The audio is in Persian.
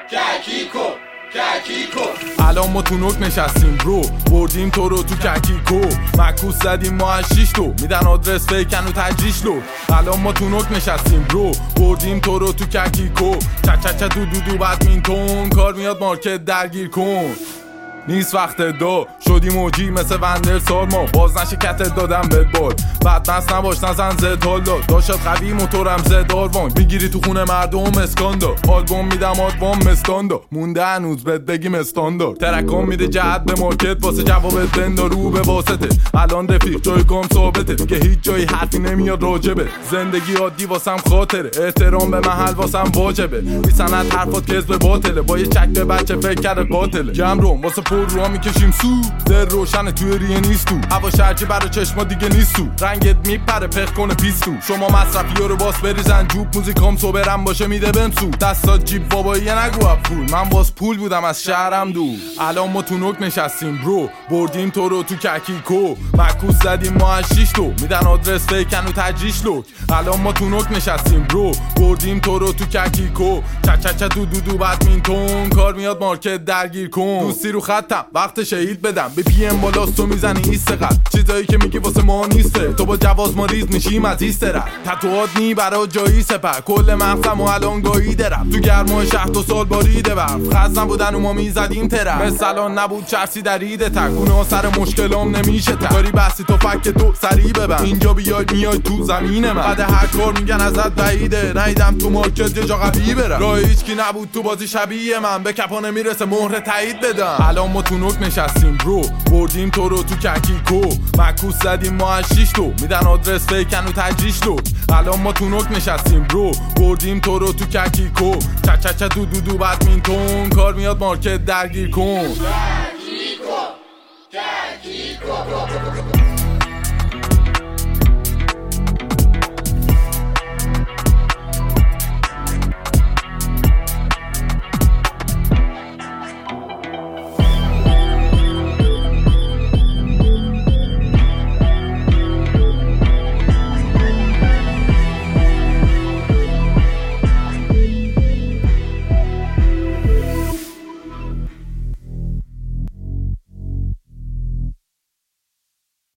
الان ما تو نوک نشستیم برو، بردیم تو رو تو ککیکو، مکوس زدیم ما از 6 تو، میدن آدرس فیکن و تجریش لو. الان ما تو نوک نشستیم برو، بردیم تو رو تو ککیکو، چچچ دو بدمینتون، کار میاد مارکت درگیر کن. نیست وقت دو شدی موجی مثل وندر سال، ما باز نشه کتت دادم بهت بال، بدمست نباش نزن زد حالا، داشت قوی موتورم زد آروان، میگیری تو خونه مردم اسکاندا، آلبوم میدم آدوام مستاندا، مونده هنوز بهت بگیم استاندارد، ترکام میده جهت به مارکت واسه جوابت بندا رو به واسطه، الان رفیق جای گام ثابته دیگه هیچ جایی حرفی نمیاد راجبه، زندگی عادی واسم خاطره، احترام به محل واسم واجبه، بی سند حرفات کذب باطله، با یه چک به بچه فکر کرده قاتله، جمع رو واسه رو میکشیم سو، در روشن توی ریه نیست تو، هوا شرجی برا چشما دیگه نیست تو، رنگت میپره پخ کنه پیستو، شما مصرفی ها رو باس بریزن جوب، موزیکام صبرم باشه میده بمسو، دستات جیب باباییه نگو اب پول، من باز پول بودم از شهرم دور. الان ما تو نوک نشستیم برو، بردیم تو رو تو ککیکو، مکوس زدیم ما از 6 تو، میدن آدرس فیکن و تجریش لوک. الان ما تو نوک نشستیم برو، بردیم تو رو تو ککیکو، چچچ دو بدمینتون، کار میاد مارکت درگیر کن. دوستی رو خطم وقت شهید بدم، به پی ام بالاست تو میزنی ایست قد، چیزایی که میگی واسه ما نیسته، تو با جواز ما ریز میشیم از ایست رد، تتوات نی برا جایی سپر، کل مغزم و الان گایی درم، تو گرمای شهر 2 سال باریده برف، خزن بودن و ما میزدیم ترم، مثلان نبود چرسی در ایده تکونه ها سر مشکلام نمیشه تر، داری بحثی تو فک تو سریع ببن، اینجا بیای میای تو زمین من، بعد هر کار میگن ازت بعیده، نیدم تو مارکت یه جا قوی برم، راه هیچکی نبود تو بازی شبیه من، به کپا نمیرسه مهر تایید بدم. الان ما تو نوک نشستیم برو، بردیم تو رو تو ککیکو، مکوس زدیم ما از 6 تو، میدن آدرس فیکن و تجریش لو. الان ما تو نوک نشستیم برو، بردیم تو رو تو ککیکو، چچچ دو بدمینتون، کار میاد مارکت درگیر کن.